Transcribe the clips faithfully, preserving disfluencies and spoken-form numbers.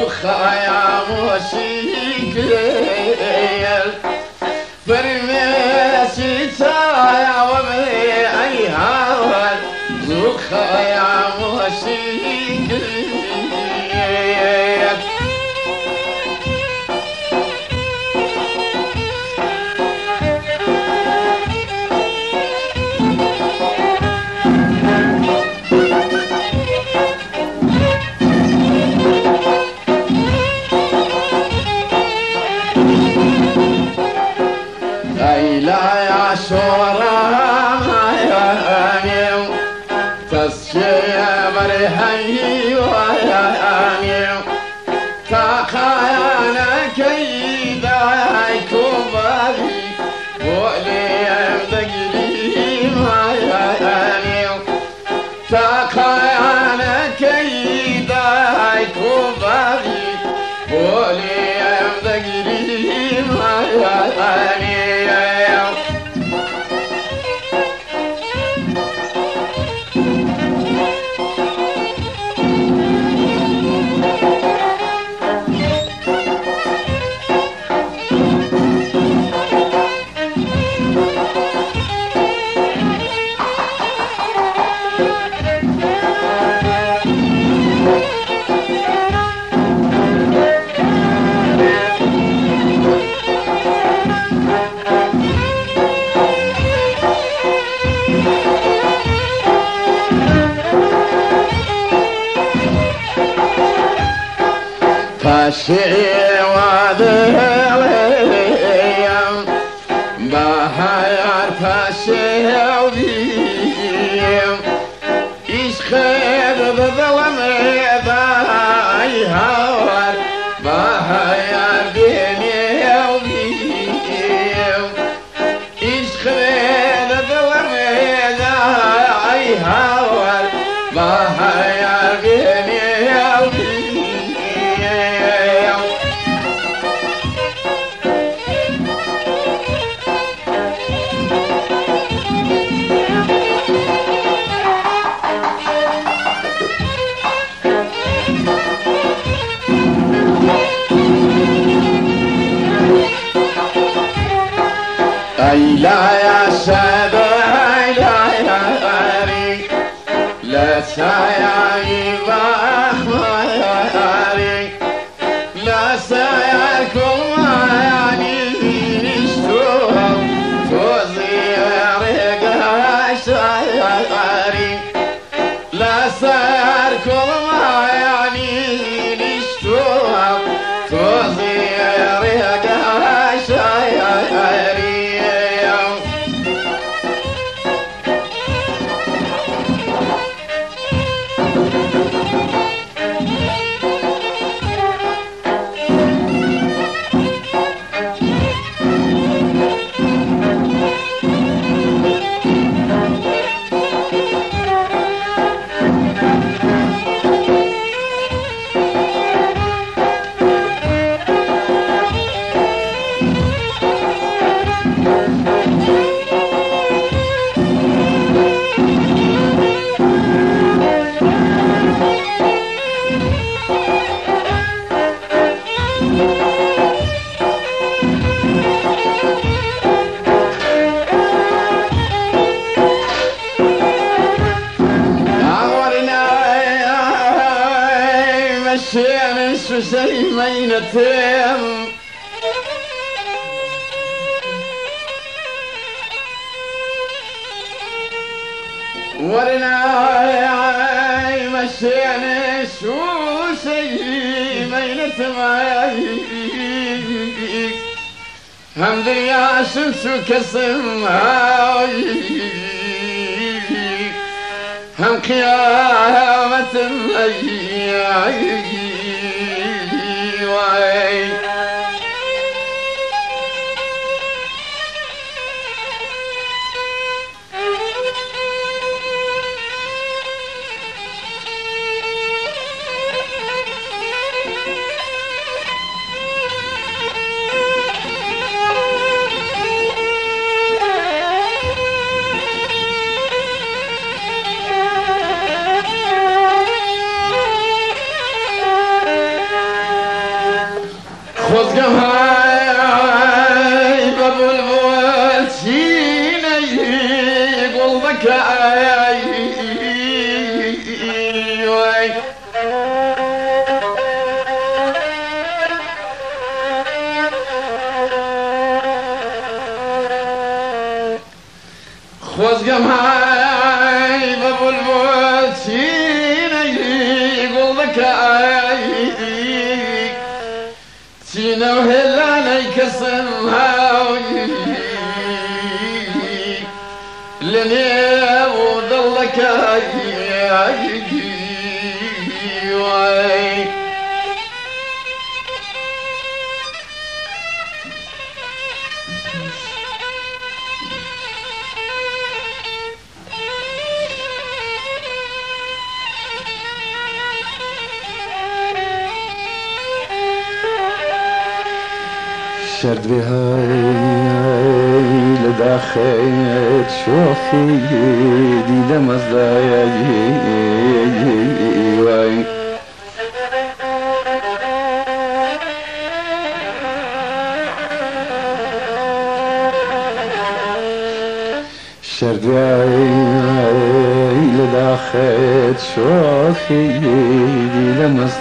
زخايا موسيقيل فرميسي تايا وبي أيها زخايا موسيقيل هي وياني تاخانا كيدا كوباري ولي دقلي ما ياني تاخانا كيدا كوباري ولي دقلي ما ياني فاشي وذليم بهاير فاشي وذيم إيش خير بظلم ذاي هور بهاير بيني وذيم إيش خير بظلم ذاي هور بهاير بيني وذيم لا يا سبع لا يا غاري لا سياي بخماري لا سياكم يعني نشتوهم توزي رقا سياري لا سياركم يعني نشتوهم توزي رقا سياري سليمينتين ورنا مشينا شو سليمينتين حمد يا شمس كسم هم قيامة واي خۆزگەم های بە بولبول چینەی گوڵ دەکای چینە و هێلانەی کەسم هاوی لە نێو دڵ دەکای شردوی های لداخل شوخی دیدم از دایی وای شردوی های لداخل شوخی دیدم از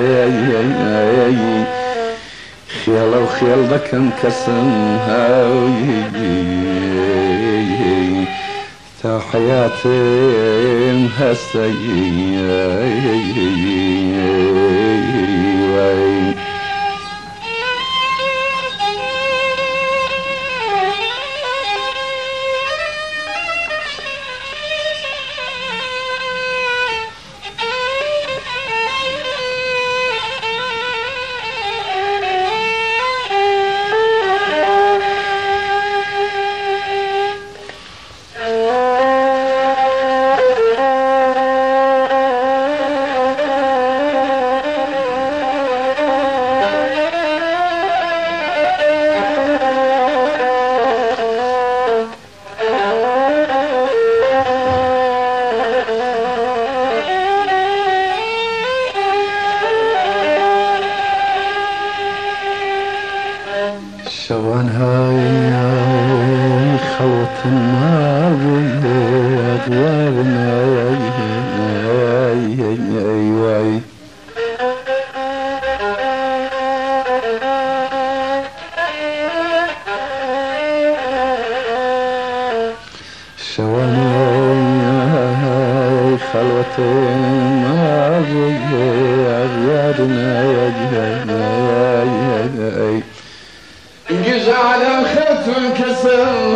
دایی خيال وخيال ذكم كسم هاوي تا حياتي هسي شوان هاي خوت النار أدوارنا أيواي شوان هاي خلوة النار أدوارنا أيواي جعل خط الكسر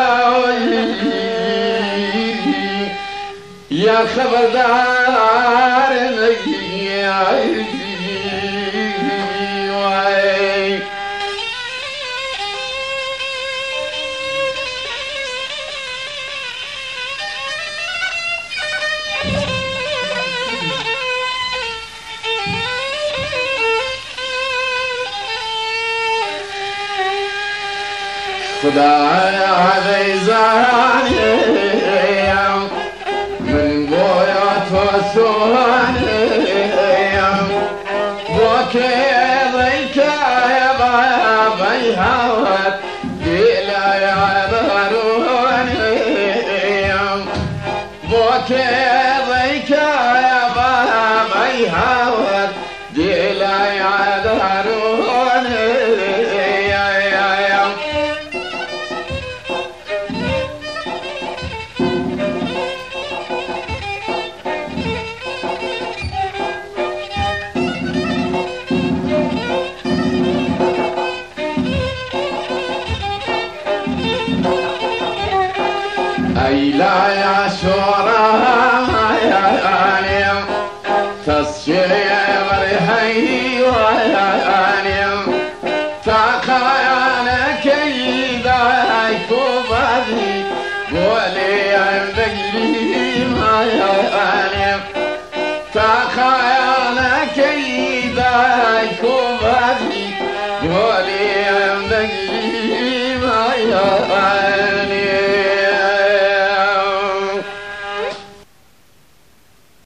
يا خبردار خداي هذي زهراني من بويات وسواني وكيضيك يا بابي هوت قيلا يا ضروني وكيضيك يا بابي هوت قيلا يا ضروني أي لا يا شورى يا غانم تصير هي ويا تاخانا كيدا كوبادي قولي عندك لي ما يا غانم تاخانا كيدا كوبادي قولي عندك لي ما يا غانم